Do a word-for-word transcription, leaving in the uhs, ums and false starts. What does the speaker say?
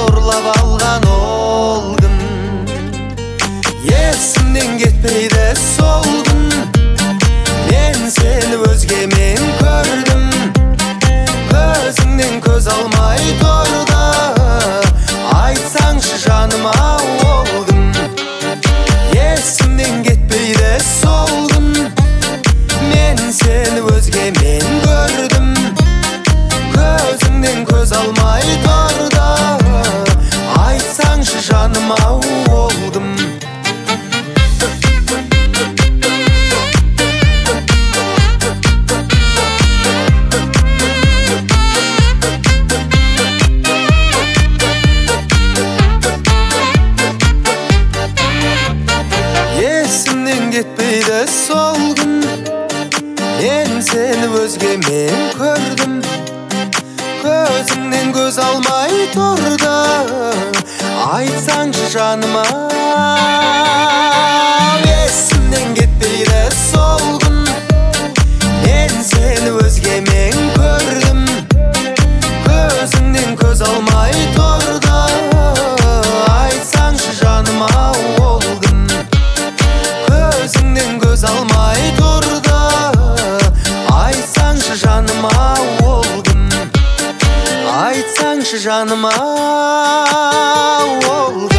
бауырлап алған ол күн есімнен кетпейді сол күн. Мен сені өзгемен көрдім, көзіңнен көз алмай тұрды. Айтсаңшы жаныма ол күн есімнен кетпейді сол күн. Мен сені өзгемен көрдім, көзіңнен көз алмай тұрды. Айтсаңшы жаныма ол күн. Есімнен кетпейді сол күн мен сені өзгемен көрдім, көзіңнен көз алмай тұрды. Айтсаңшы жаныма. Есімнен кетпейді сол күн мен сені өзгемен көрдім, көзіңнен көз алмай тұрды. Айтсаңшы жаныма ол күн көзіңнен көз алмай тұрды. Айтсаңшы жаныма ол күн, айтсаңшы жаныма ол күн.